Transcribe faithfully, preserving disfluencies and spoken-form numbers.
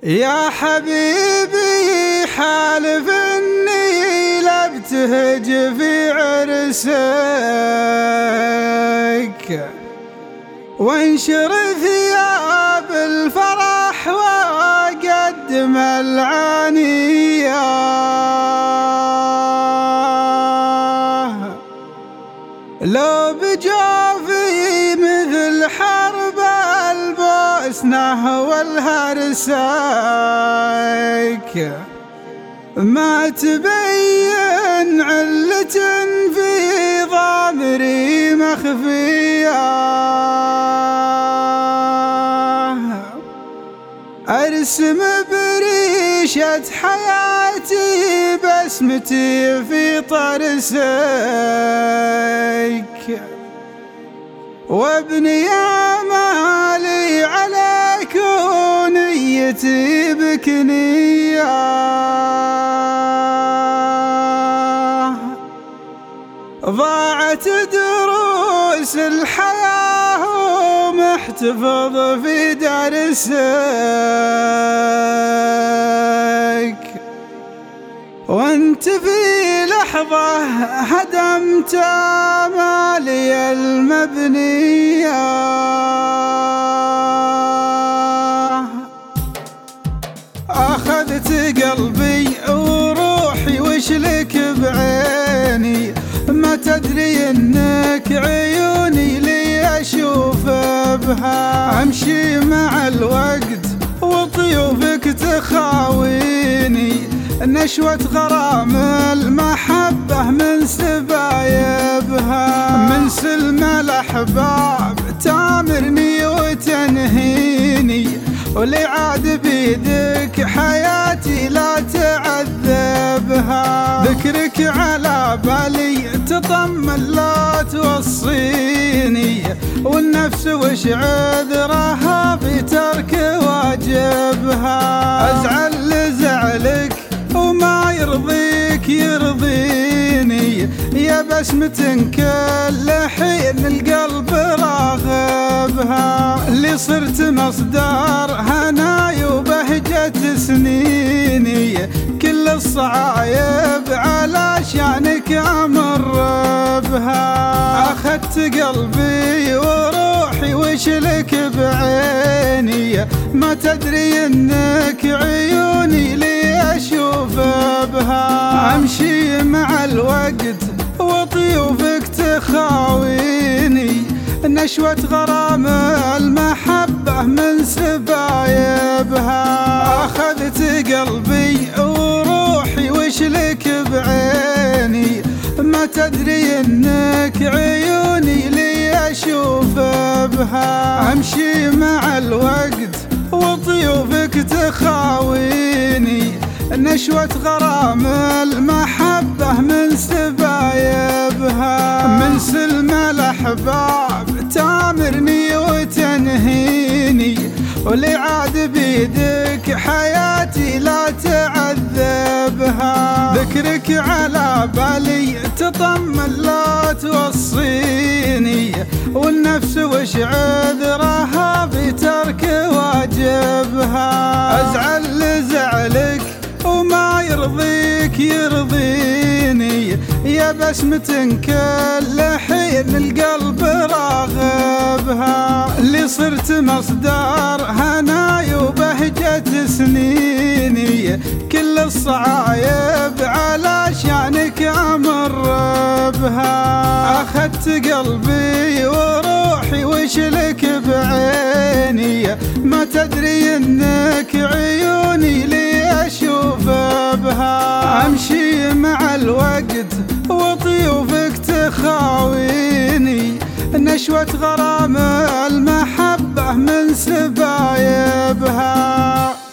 يا حبيبي حالف اني لا ابتهج في عرسك وانشر ثياب الفرح واقدم العانية، لو بجوفي مثل حرب البوسنة والهرسك ما تبين علة في ضمري مخفية، أرسم بريشة حياتي بسمتي في طرسك وابني آمالي عليك ونيتي بك نية، ضاعت دروس الحياة ومحتفظ في درسك وانت في لحظة هدمت آمالي المبنية، أخذت قلبي وروحي وشلك بعيني، ما تدري انك عيوني لي اشوف بها، امشي مع الوقت وطيوفك تخاويني، نشوة غرام المحبة من سبايبها، من سلم الأحباب تامرني وتنهيني، ولي عاد بيدك حياتي لا تعذبها، ذكرك على بالي تطمن لا توصيني، والنفس وش عذرها في ترك واجبها، أزعل لزعلك وما يرضيك يرضيني، يا بسمة كل حين القلب راغبها، اللي صرت مصدر هناي وبهجة سنيني، كل الصعايب على شانك أمر بها، أخذت قلبي وروحي وشلك بعيني، ما تدري انك عيوني لي اشوف بها، امشي مع الوقت وطيوفك تخاويني، نشوة غرام المحبة من سبايبها، أخذت قلبي وروحي وشلك بعيني، ما تدري انك عيوني لي اشوف بها، امشي مع الوقت وطيوفك تخاويني، نشوة غرام المحبة من سبايبها، من سلم الأحباب تامرني وتنهيني، ولي عاد بيدك حياتي لا تعذبها، ذكرك على بالي تطمن لا توصيني، والنفس وش عذرها في ترك واجبها، أزعل لزعلك وما يرضيك يرضيني، يا بسمة كل حين القلب راغبها، اللي صرت مصدر هناي وبهجة سنيني، كل الصعايب على شانك أمر بها، أخذت قلبي وروحي وشلك بعيني، ما تدري انك عيوني لي اشوف بها، امشي مع الوقت وطيوفك تخاويني، نشوة غرام المحبة من سبايبها.